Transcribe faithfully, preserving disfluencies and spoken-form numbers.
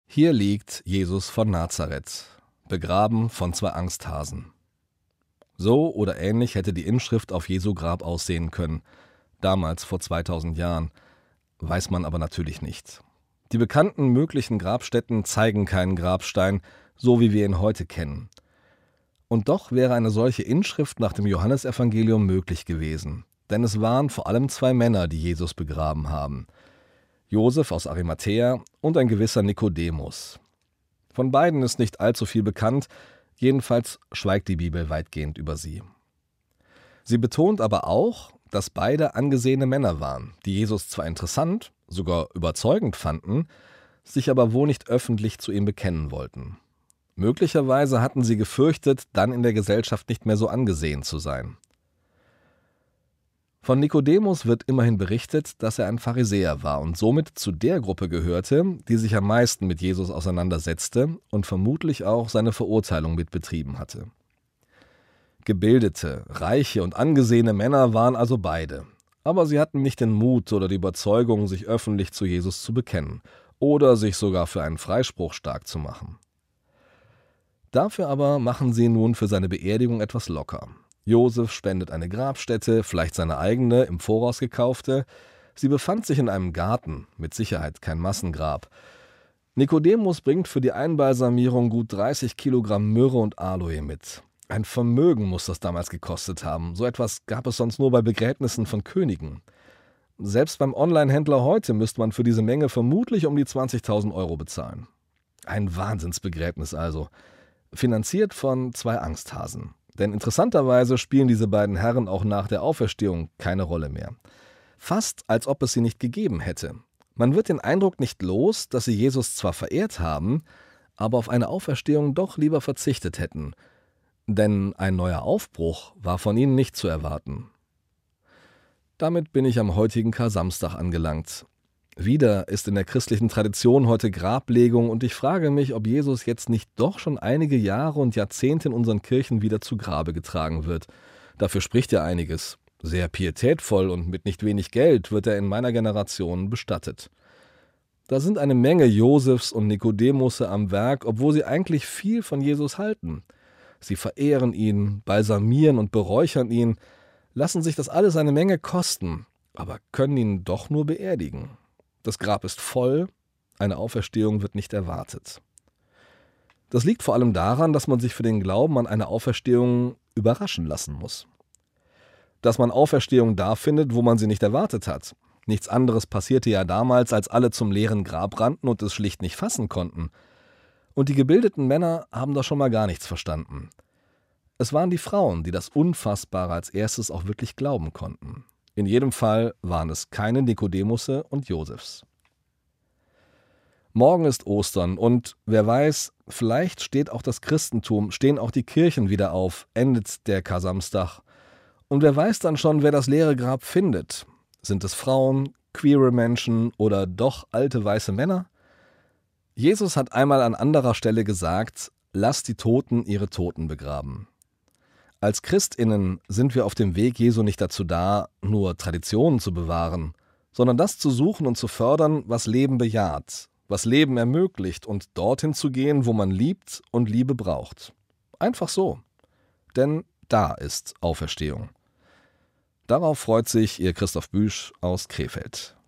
Hier liegt Jesus von Nazareth, begraben von zwei Angsthasen. So oder ähnlich hätte die Inschrift auf Jesu Grab aussehen können, damals vor zweitausend Jahren, weiß man aber natürlich nicht. Die bekannten möglichen Grabstätten zeigen keinen Grabstein, so wie wir ihn heute kennen. Und doch wäre eine solche Inschrift nach dem Johannesevangelium möglich gewesen, denn es waren vor allem zwei Männer, die Jesus begraben haben: Josef aus Arimathäa und ein gewisser Nikodemus. Von beiden ist nicht allzu viel bekannt, jedenfalls schweigt die Bibel weitgehend über sie. Sie betont aber auch, dass beide angesehene Männer waren, die Jesus zwar interessant, sogar überzeugend fanden, sich aber wohl nicht öffentlich zu ihm bekennen wollten. Möglicherweise hatten sie gefürchtet, dann in der Gesellschaft nicht mehr so angesehen zu sein. Von Nikodemus wird immerhin berichtet, dass er ein Pharisäer war und somit zu der Gruppe gehörte, die sich am meisten mit Jesus auseinandersetzte und vermutlich auch seine Verurteilung mitbetrieben hatte. Gebildete, reiche und angesehene Männer waren also beide, aber sie hatten nicht den Mut oder die Überzeugung, sich öffentlich zu Jesus zu bekennen oder sich sogar für einen Freispruch stark zu machen. Dafür aber machen sie nun für seine Beerdigung etwas locker. Josef spendet eine Grabstätte, vielleicht seine eigene, im Voraus gekaufte. Sie befand sich in einem Garten, mit Sicherheit kein Massengrab. Nikodemus bringt für die Einbalsamierung gut dreißig Kilogramm Myrrhe und Aloe mit. Ein Vermögen muss das damals gekostet haben. So etwas gab es sonst nur bei Begräbnissen von Königen. Selbst beim Online-Händler heute müsste man für diese Menge vermutlich um die zwanzigtausend Euro bezahlen. Ein Wahnsinnsbegräbnis also. Finanziert von zwei Angsthasen. Denn interessanterweise spielen diese beiden Herren auch nach der Auferstehung keine Rolle mehr. Fast als ob es sie nicht gegeben hätte. Man wird den Eindruck nicht los, dass sie Jesus zwar verehrt haben, aber auf eine Auferstehung doch lieber verzichtet hätten. Denn ein neuer Aufbruch war von ihnen nicht zu erwarten. Damit bin ich am heutigen Kar-Samstag angelangt. Wieder ist in der christlichen Tradition heute Grablegung und ich frage mich, ob Jesus jetzt nicht doch schon einige Jahre und Jahrzehnte in unseren Kirchen wieder zu Grabe getragen wird. Dafür spricht ja einiges. Sehr pietätvoll und mit nicht wenig Geld wird er in meiner Generation bestattet. Da sind eine Menge Josefs und Nikodemusse am Werk, obwohl sie eigentlich viel von Jesus halten. Sie verehren ihn, balsamieren und beräuchern ihn, lassen sich das alles eine Menge kosten, aber können ihn doch nur beerdigen. Das Grab ist voll, eine Auferstehung wird nicht erwartet. Das liegt vor allem daran, dass man sich für den Glauben an eine Auferstehung überraschen lassen muss. Dass man Auferstehung da findet, wo man sie nicht erwartet hat. Nichts anderes passierte ja damals, als alle zum leeren Grab rannten und es schlicht nicht fassen konnten. Und die gebildeten Männer haben da schon mal gar nichts verstanden. Es waren die Frauen, die das Unfassbare als erstes auch wirklich glauben konnten. In jedem Fall waren es keine Nikodemusse und Josefs. Morgen ist Ostern und wer weiß, vielleicht steht auch das Christentum, stehen auch die Kirchen wieder auf, endet der Kar-Samstag. Und wer weiß dann schon, wer das leere Grab findet. Sind es Frauen, queere Menschen oder doch alte weiße Männer? Jesus hat einmal an anderer Stelle gesagt, lasst die Toten ihre Toten begraben. Als ChristInnen sind wir auf dem Weg Jesu nicht dazu da, nur Traditionen zu bewahren, sondern das zu suchen und zu fördern, was Leben bejaht, was Leben ermöglicht und dorthin zu gehen, wo man liebt und Liebe braucht. Einfach so. Denn da ist Auferstehung. Darauf freut sich Ihr Christoph Büsch aus Krefeld.